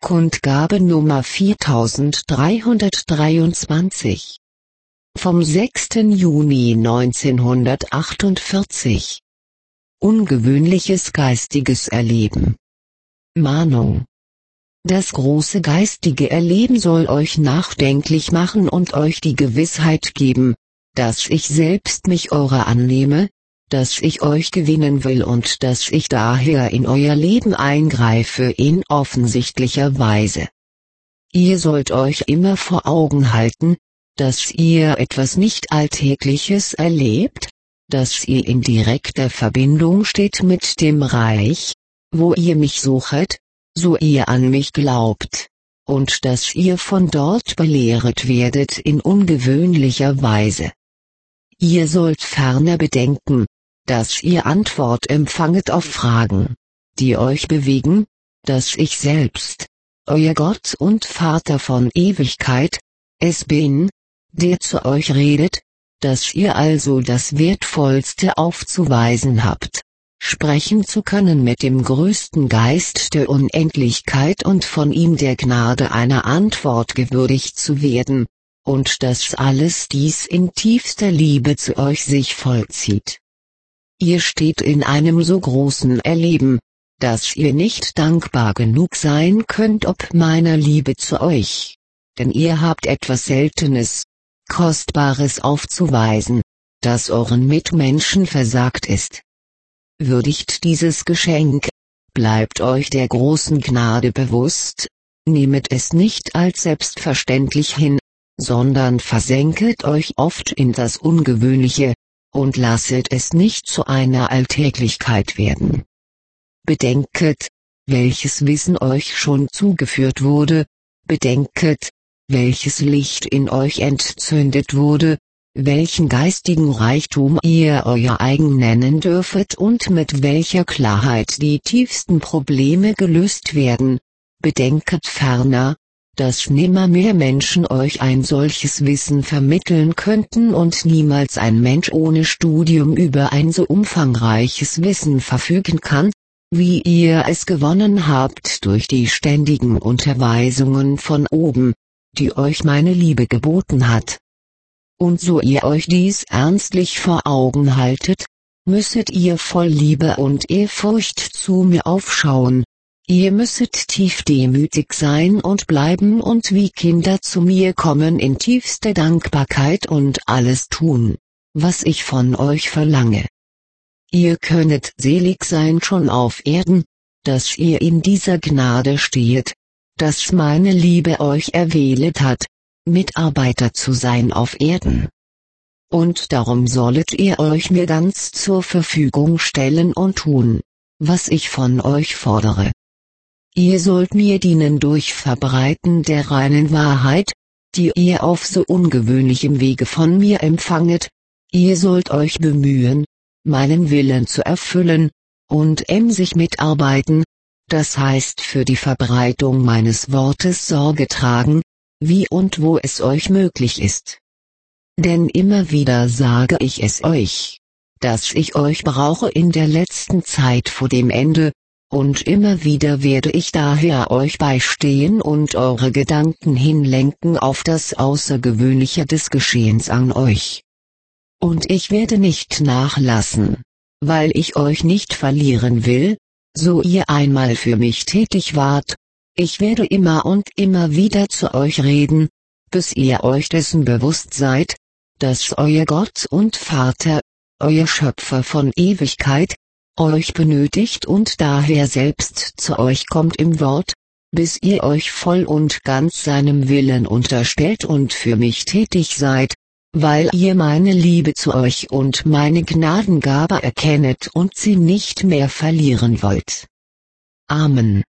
Kundgabe Nummer 4323. Vom 6. Juni 1948. Ungewöhnliches geistiges Erleben. Mahnung. Das große geistige Erleben soll euch nachdenklich machen und euch die Gewissheit geben, dass ich selbst mich eurer annehme, dass ich euch gewinnen will und dass ich daher in euer Leben eingreife in offensichtlicher Weise. Ihr sollt euch immer vor Augen halten, dass ihr etwas nicht Alltägliches erlebt, dass ihr in direkter Verbindung steht mit dem Reich, wo ihr mich suchet, so ihr an mich glaubt, und dass ihr von dort belehret werdet in ungewöhnlicher Weise. Ihr sollt ferner bedenken, dass ihr Antwort empfanget auf Fragen, die euch bewegen, dass ich selbst, euer Gott und Vater von Ewigkeit, es bin, der zu euch redet, dass ihr also das Wertvollste aufzuweisen habt, sprechen zu können mit dem größten Geist der Unendlichkeit und von ihm der Gnade einer Antwort gewürdigt zu werden, und dass alles dies in tiefster Liebe zu euch sich vollzieht. Ihr steht in einem so großen Erleben, dass ihr nicht dankbar genug sein könnt ob meiner Liebe zu euch, denn ihr habt etwas Seltenes, Kostbares aufzuweisen, das euren Mitmenschen versagt ist. Würdigt dieses Geschenk, bleibt euch der großen Gnade bewusst, nehmet es nicht als selbstverständlich hin, sondern versenket euch oft in das Ungewöhnliche, und lasset es nicht zu einer Alltäglichkeit werden. Bedenket, welches Wissen euch schon zugeführt wurde, bedenket, welches Licht in euch entzündet wurde, welchen geistigen Reichtum ihr euer eigen nennen dürfet und mit welcher Klarheit die tiefsten Probleme gelöst werden, bedenket ferner, dass nimmermehr Menschen euch ein solches Wissen vermitteln könnten und niemals ein Mensch ohne Studium über ein so umfangreiches Wissen verfügen kann, wie ihr es gewonnen habt durch die ständigen Unterweisungen von oben, die euch meine Liebe geboten hat. Und so ihr euch dies ernstlich vor Augen haltet, müsset ihr voll Liebe und Ehrfurcht zu mir aufschauen. Ihr müsset tief demütig sein und bleiben und wie Kinder zu mir kommen in tiefster Dankbarkeit und alles tun, was ich von euch verlange. Ihr könnet selig sein schon auf Erden, dass ihr in dieser Gnade stehet, dass meine Liebe euch erwählet hat, Mitarbeiter zu sein auf Erden. Und darum sollet ihr euch mir ganz zur Verfügung stellen und tun, was ich von euch fordere. Ihr sollt mir dienen durch Verbreiten der reinen Wahrheit, die ihr auf so ungewöhnlichem Wege von mir empfanget, ihr sollt euch bemühen, meinen Willen zu erfüllen, und emsig mitarbeiten, das heißt für die Verbreitung meines Wortes Sorge tragen, wie und wo es euch möglich ist. Denn immer wieder sage ich es euch, dass ich euch brauche in der letzten Zeit vor dem Ende, und immer wieder werde ich daher euch beistehen und eure Gedanken hinlenken auf das Außergewöhnliche des Geschehens an euch. Und ich werde nicht nachlassen, weil ich euch nicht verlieren will, so ihr einmal für mich tätig wart, ich werde immer und immer wieder zu euch reden, bis ihr euch dessen bewusst seid, dass euer Gott und Vater, euer Schöpfer von Ewigkeit, euch benötigt und daher selbst zu euch kommt im Wort, bis ihr euch voll und ganz seinem Willen unterstellt und für mich tätig seid, weil ihr meine Liebe zu euch und meine Gnadengabe erkennet und sie nicht mehr verlieren wollt. Amen.